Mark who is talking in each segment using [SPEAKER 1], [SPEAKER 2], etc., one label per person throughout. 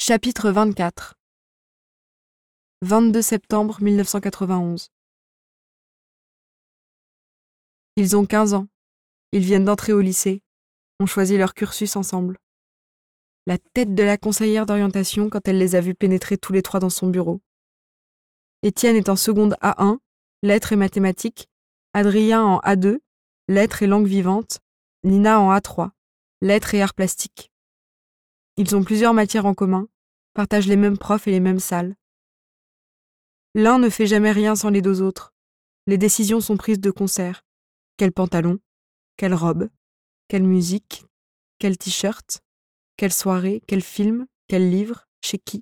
[SPEAKER 1] Chapitre 24 22 septembre 1991. Ils ont 15 ans. Ils viennent d'entrer au lycée. Ont choisi leur cursus ensemble. La tête de la conseillère d'orientation quand elle les a vus pénétrer tous les trois dans son bureau. Étienne est en seconde A1, lettres et mathématiques. Adrien en A2, lettres et langues vivantes. Nina en A3, lettres et arts plastiques. Ils ont plusieurs matières en commun, partagent les mêmes profs et les mêmes salles. L'un ne fait jamais rien sans les deux autres. Les décisions sont prises de concert. Quel pantalon, quelle robe, quelle musique, quel t-shirt, quelle soirée, quel film, quel livre, chez qui.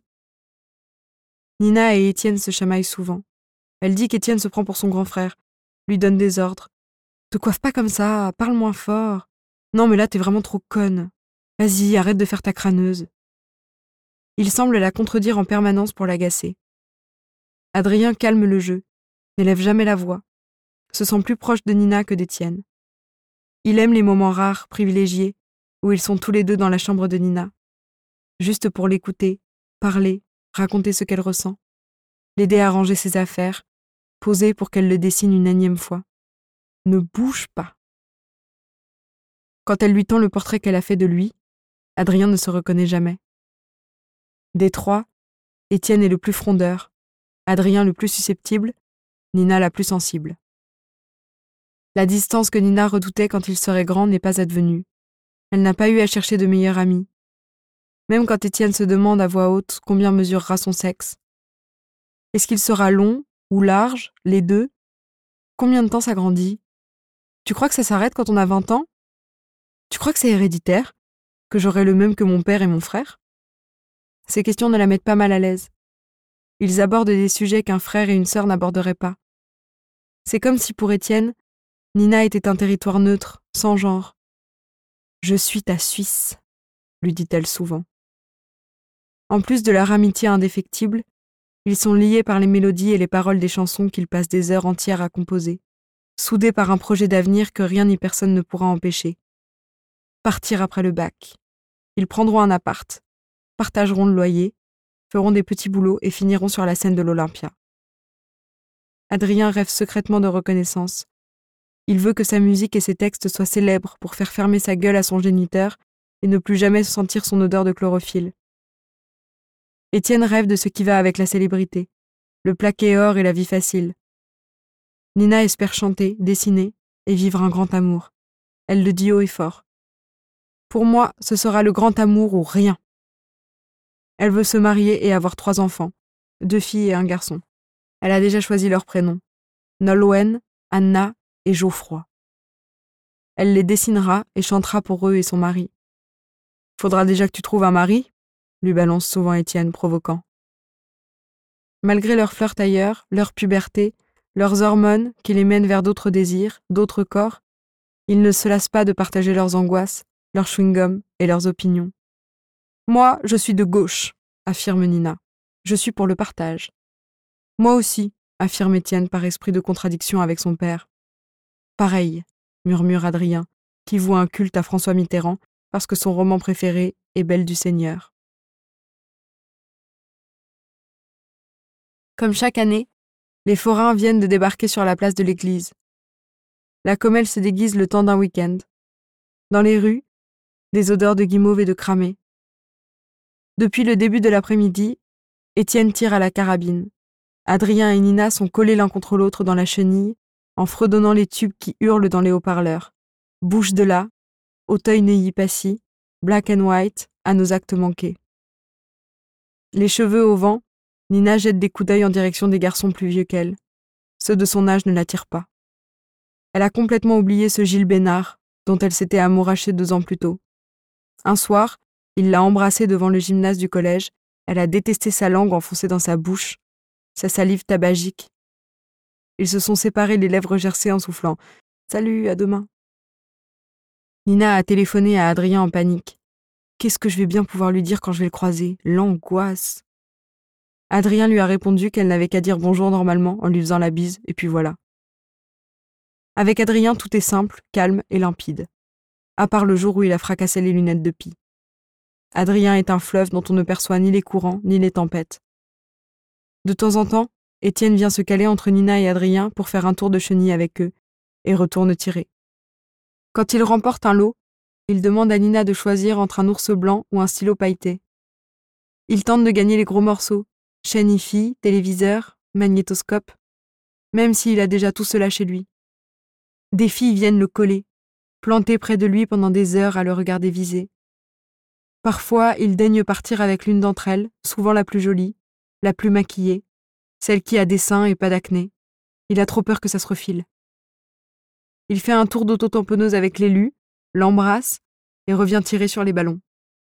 [SPEAKER 1] Nina et Étienne se chamaillent souvent. Elle dit qu'Étienne se prend pour son grand frère, lui donne des ordres. Te coiffe pas comme ça, parle moins fort. Non mais là t'es vraiment trop conne. Vas-y, arrête de faire ta crâneuse. Il semble la contredire en permanence pour l'agacer. Adrien calme le jeu, n'élève jamais la voix, se sent plus proche de Nina que d'Étienne. Il aime les moments rares, privilégiés, où ils sont tous les deux dans la chambre de Nina, juste pour l'écouter, parler, raconter ce qu'elle ressent, l'aider à ranger ses affaires, poser pour qu'elle le dessine une énième fois. Ne bouge pas. Quand elle lui tend le portrait qu'elle a fait de lui, Adrien ne se reconnaît jamais. Des trois, Étienne est le plus frondeur, Adrien le plus susceptible, Nina la plus sensible. La distance que Nina redoutait quand il serait grand n'est pas advenue. Elle n'a pas eu à chercher de meilleure amie. Même quand Étienne se demande à voix haute combien mesurera son sexe. Est-ce qu'il sera long ou large, les deux? Combien de temps ça grandit? Tu crois que ça s'arrête quand on a 20 ans? Tu crois que c'est héréditaire? Que j'aurai le même que mon père et mon frère? Ces questions ne la mettent pas mal à l'aise. Ils abordent des sujets qu'un frère et une sœur n'aborderaient pas. C'est comme si pour Étienne, Nina était un territoire neutre, sans genre. « Je suis ta Suisse », lui dit-elle souvent. En plus de leur amitié indéfectible, ils sont liés par les mélodies et les paroles des chansons qu'ils passent des heures entières à composer, soudés par un projet d'avenir que rien ni personne ne pourra empêcher. Partir après le bac. Ils prendront un appart, partageront le loyer, feront des petits boulots et finiront sur la scène de l'Olympia. Adrien rêve secrètement de reconnaissance. Il veut que sa musique et ses textes soient célèbres pour faire fermer sa gueule à son géniteur et ne plus jamais sentir son odeur de chlorophylle. Étienne rêve de ce qui va avec la célébrité, le plaqué or et la vie facile. Nina espère chanter, dessiner et vivre un grand amour. Elle le dit haut et fort. Pour moi, ce sera le grand amour ou rien. Elle veut se marier et avoir 3 enfants, 2 filles et un garçon. Elle a déjà choisi leurs prénoms, Nolwenn, Anna et Geoffroy. Elle les dessinera et chantera pour eux et son mari. Faudra déjà que tu trouves un mari, lui balance souvent Étienne, provoquant. Malgré leur flirt ailleurs, leur puberté, leurs hormones qui les mènent vers d'autres désirs, d'autres corps, ils ne se lassent pas de partager leurs angoisses, leurs chewing-gums et leurs opinions. Moi, je suis de gauche, affirme Nina. Je suis pour le partage. Moi aussi, affirme Étienne par esprit de contradiction avec son père. Pareil, murmure Adrien, qui voue un culte à François Mitterrand parce que son roman préféré est Belle du Seigneur. Comme chaque année, les forains viennent de débarquer sur la place de l'église. La Commelle se déguise le temps d'un week-end. Dans les rues, des odeurs de guimauve et de cramé. Depuis le début de l'après-midi, Étienne tire à la carabine. Adrien et Nina sont collés l'un contre l'autre dans la chenille, en fredonnant les tubes qui hurlent dans les haut-parleurs. Bouche de là, Auteuil-Neuilly-Passy, Black and White, à nos actes manqués. Les cheveux au vent, Nina jette des coups d'œil en direction des garçons plus vieux qu'elle. Ceux de son âge ne l'attirent pas. Elle a complètement oublié ce Gilles Bénard, dont elle s'était amourachée 2 ans plus tôt. Un soir, il l'a embrassée devant le gymnase du collège. Elle a détesté sa langue enfoncée dans sa bouche, sa salive tabagique. Ils se sont séparés, les lèvres gercées en soufflant. « Salut, à demain !» Nina a téléphoné à Adrien en panique. Qu'est-ce que je vais bien pouvoir lui dire quand je vais le croiser? L'angoisse. Adrien lui a répondu qu'elle n'avait qu'à dire bonjour normalement en lui faisant la bise, et puis voilà. Avec Adrien, tout est simple, calme et limpide. À part le jour où il a fracassé les lunettes de Pi. Adrien est un fleuve dont on ne perçoit ni les courants ni les tempêtes. De temps en temps, Étienne vient se caler entre Nina et Adrien pour faire un tour de chenille avec eux et retourne tirer. Quand il remporte un lot, il demande à Nina de choisir entre un ours blanc ou un stylo pailleté. Il tente de gagner les gros morceaux, chaîne hi-fi, téléviseur, magnétoscope, même s'il a déjà tout cela chez lui. Des filles viennent le coller, planter près de lui pendant des heures à le regarder viser. Parfois, il daigne partir avec l'une d'entre elles, souvent la plus jolie, la plus maquillée, celle qui a des seins et pas d'acné. Il a trop peur que ça se refile. Il fait un tour d'auto-tamponneuse avec l'élu, l'embrasse et revient tirer sur les ballons.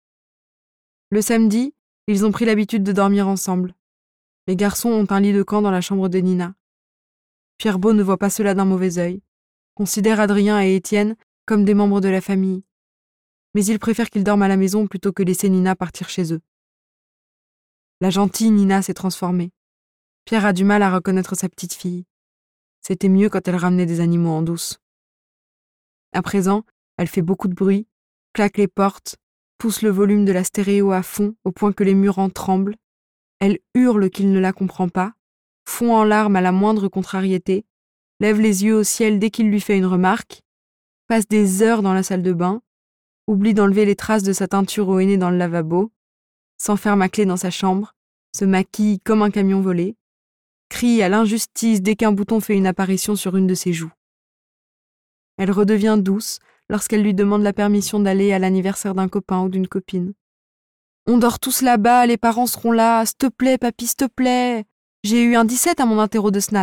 [SPEAKER 1] Le samedi, ils ont pris l'habitude de dormir ensemble. Les garçons ont un lit de camp dans la chambre de Nina. Pierre Beau ne voit pas cela d'un mauvais œil, considère Adrien et Étienne comme des membres de la famille. Mais il préfère qu'ils dorment à la maison plutôt que laisser Nina partir chez eux. La gentille Nina s'est transformée. Pierre a du mal à reconnaître sa petite fille. C'était mieux quand elle ramenait des animaux en douce. À présent, elle fait beaucoup de bruit, claque les portes, pousse le volume de la stéréo à fond au point que les murs en tremblent. Elle hurle qu'il ne la comprend pas, fond en larmes à la moindre contrariété, lève les yeux au ciel dès qu'il lui fait une remarque, passe des heures dans la salle de bain, oublie d'enlever les traces de sa teinture au henné dans le lavabo, s'enferme à clé dans sa chambre, se maquille comme un camion volé, crie à l'injustice dès qu'un bouton fait une apparition sur une de ses joues. Elle redevient douce lorsqu'elle lui demande la permission d'aller à l'anniversaire d'un copain ou d'une copine. « On dort tous là-bas, les parents seront là, s'te plaît, papy, s'te plaît. J'ai eu un 17 à mon interro de SNAT. »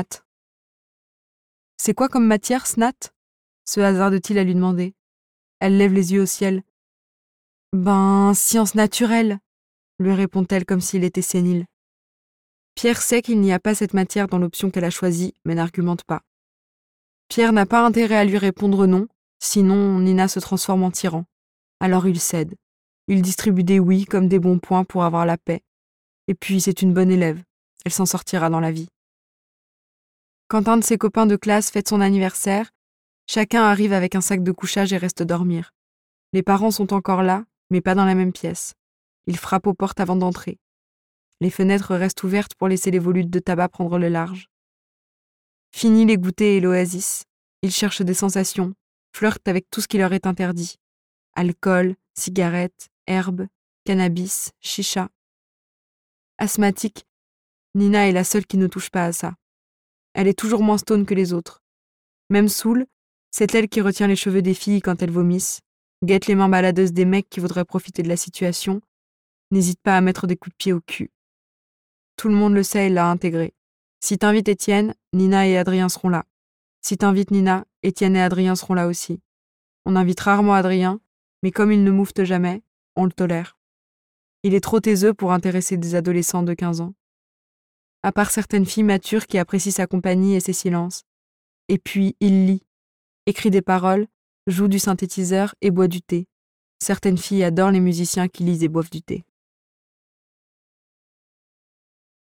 [SPEAKER 1] « C'est quoi comme matière, SNAT ?» se hasarde-t-il à lui demander. Elle lève les yeux au ciel. « Ben, sciences naturelles, » lui répond-elle comme s'il était sénile. Pierre sait qu'il n'y a pas cette matière dans l'option qu'elle a choisie, mais n'argumente pas. Pierre n'a pas intérêt à lui répondre non, sinon Nina se transforme en tyran. Alors il cède. Il distribue des oui comme des bons points pour avoir la paix. Et puis c'est une bonne élève. Elle s'en sortira dans la vie. Quand un de ses copains de classe fête son anniversaire, chacun arrive avec un sac de couchage et reste dormir. Les parents sont encore là, mais pas dans la même pièce. Ils frappent aux portes avant d'entrer. Les fenêtres restent ouvertes pour laisser les volutes de tabac prendre le large. Fini les goûters et l'oasis. Ils cherchent des sensations, flirtent avec tout ce qui leur est interdit. Alcool, cigarettes, herbes, cannabis, chicha. Asthmatique, Nina est la seule qui ne touche pas à ça. Elle est toujours moins stone que les autres. Même saoule, c'est elle qui retient les cheveux des filles quand elles vomissent, guette les mains baladeuses des mecs qui voudraient profiter de la situation, n'hésite pas à mettre des coups de pied au cul. Tout le monde le sait et l'a intégré. Si t'invites Étienne, Nina et Adrien seront là. Si t'invites Nina, Étienne et Adrien seront là aussi. On invite rarement Adrien, mais comme il ne moufte jamais, on le tolère. Il est trop taiseux pour intéresser des adolescents de 15 ans. À part certaines filles matures qui apprécient sa compagnie et ses silences. Et puis, il lit, écrit des paroles, joue du synthétiseur et boit du thé. Certaines filles adorent les musiciens qui lisent et boivent du thé.